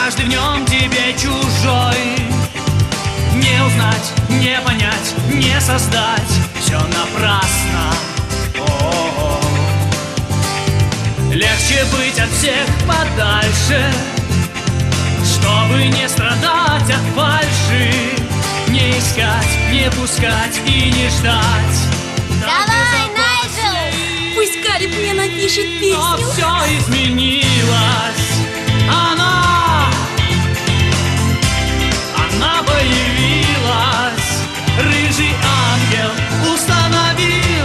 каждый в нем тебе чужой. Не узнать, не понять, не создать, все напрасно. О-о-о. Легче быть от всех подальше, чтобы не страдать от фальши. Не искать, не пускать и не ждать. Давай, Найджел! Пусть Калиб мне напишет песню. Но все изменилось. Она появилась. Рыжий ангел установил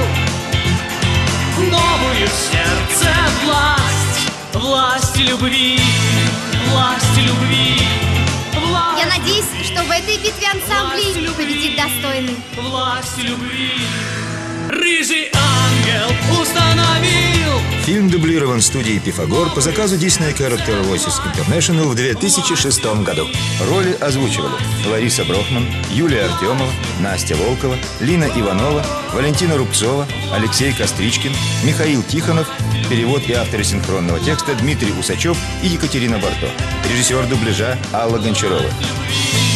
новую в сердце власть. Власть любви, власть любви. Я надеюсь, что в этой битве ансамблей победит достойный. Власть любви. Рыжий ангел установил. Фильм дублирован студией «Пифагор» по заказу Disney Character Voices International в 2006 году. Роли озвучивали Лариса Брохман, Юлия Артемова, Настя Волкова, Лина Иванова, Валентина Рубцова, Алексей Костричкин, Михаил Тихонов, перевод и авторы синхронного текста Дмитрий Усачев и Екатерина Барто. Режиссер дубляжа Алла Гончарова.